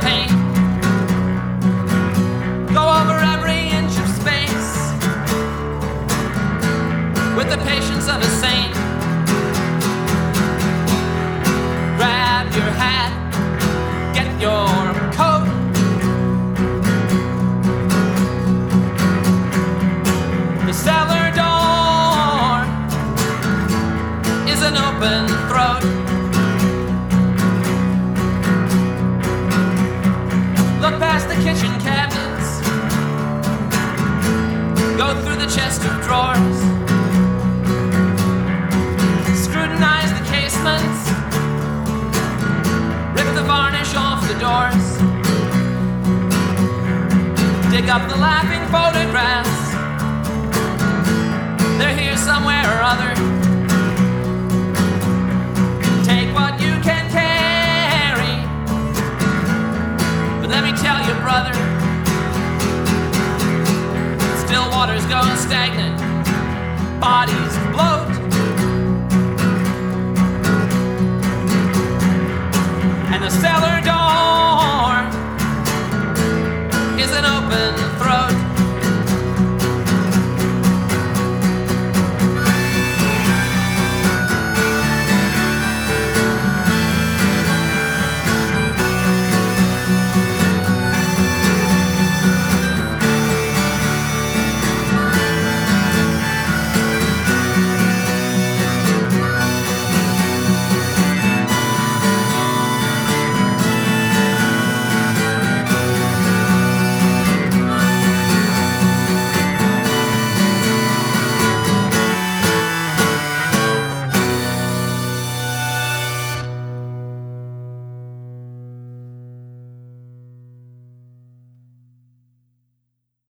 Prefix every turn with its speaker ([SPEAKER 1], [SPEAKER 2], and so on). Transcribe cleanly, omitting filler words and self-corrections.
[SPEAKER 1] pain. Go over every inch of space with the patience of a saint. Grab your hat, get your coat. The cellar door is an open throat. Look past the kitchen cabinets, go through the chest of drawers, scrutinize the casements, rip the varnish off the doors, dig up the laughing photographs. They're here somewhere or other.